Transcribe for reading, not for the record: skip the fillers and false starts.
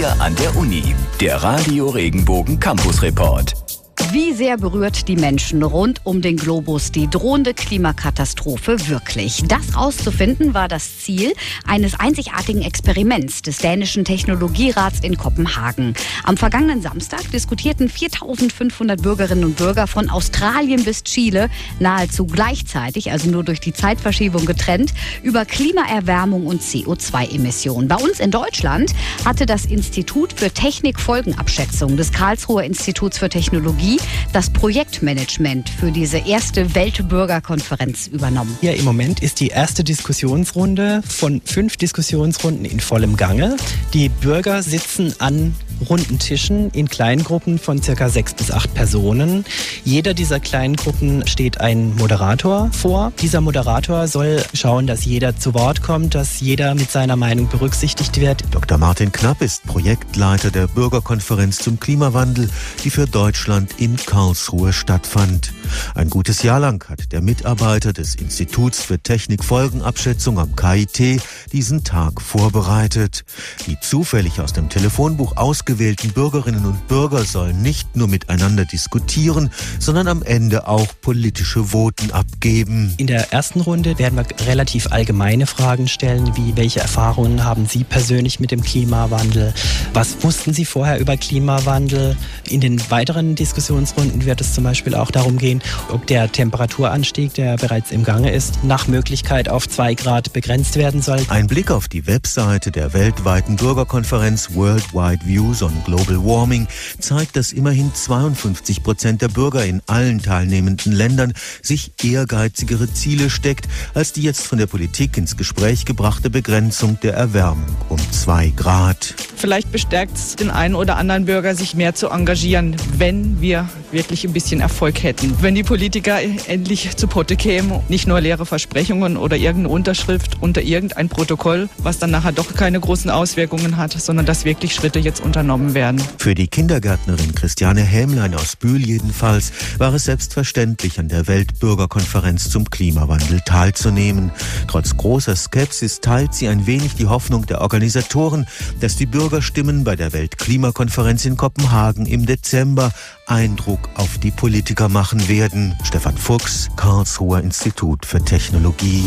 Wir an der Uni. Der Radio Regenbogen Campus Report. Wie sehr berührt die Menschen rund um den Globus die drohende Klimakatastrophe wirklich? Das rauszufinden war das Ziel eines einzigartigen Experiments des dänischen Technologierats in Kopenhagen. Am vergangenen Samstag diskutierten 4.500 Bürgerinnen und Bürger von Australien bis Chile nahezu gleichzeitig, also nur durch die Zeitverschiebung getrennt, über Klimaerwärmung und CO2-Emissionen. Bei uns in Deutschland hatte das Institut für Technikfolgenabschätzung des Karlsruher Instituts für Technologie das Projektmanagement für diese erste Weltbürgerkonferenz übernommen. Ja, im Moment ist die erste Diskussionsrunde von 5 Diskussionsrunden in vollem Gange. Die Bürger sitzen an runden Tischen in Kleingruppen von ca. 6 bis 8 Personen. Jeder dieser kleinen Gruppen steht ein Moderator vor. Dieser Moderator soll schauen, dass jeder zu Wort kommt, dass jeder mit seiner Meinung berücksichtigt wird. Dr. Martin Knapp ist Projektleiter der Bürgerkonferenz zum Klimawandel, die für Deutschland in Karlsruhe stattfand. Ein gutes Jahr lang hat der Mitarbeiter des Instituts für Technikfolgenabschätzung am KIT diesen Tag vorbereitet. Die zufällig aus dem Telefonbuch ausgewählten Bürgerinnen und Bürger sollen nicht nur miteinander diskutieren, sondern am Ende auch politische Voten abgeben. In der ersten Runde werden wir relativ allgemeine Fragen stellen, wie welche Erfahrungen haben Sie persönlich mit dem Klimawandel? Was wussten Sie vorher über Klimawandel? In den weiteren Diskussionsrunden wird es zum Beispiel auch darum gehen, ob der Temperaturanstieg, der bereits im Gange ist, nach Möglichkeit auf 2 Grad begrenzt werden soll. Ein Blick auf die Webseite der weltweiten Bürgerkonferenz Worldwide Views on Global Warming zeigt, dass immerhin 52% der Bürger in allen teilnehmenden Ländern sich ehrgeizigere Ziele steckt, als die jetzt von der Politik ins Gespräch gebrachte Begrenzung der Erwärmung um 2 Grad. Vielleicht bestärkt es den einen oder anderen Bürger, sich mehr zu engagieren, wenn wir wirklich ein bisschen Erfolg hätten. Wenn die Politiker endlich zu Potte kämen, nicht nur leere Versprechungen oder irgendeine Unterschrift unter irgendein Protokoll, was dann nachher doch keine großen Auswirkungen hat, sondern dass wirklich Schritte jetzt unternommen werden. Für die Kindergärtnerin Christiane Hämlein aus Bühl jedenfalls war es selbstverständlich, an der Weltbürgerkonferenz zum Klimawandel teilzunehmen. Trotz großer Skepsis teilt sie ein wenig die Hoffnung der Organisatoren, dass die Bürgerstimmen bei der Weltklimakonferenz in Kopenhagen im Dezember Eindruck auf die Politiker machen werden. Stefan Fuchs, Karlsruher Institut für Technologie.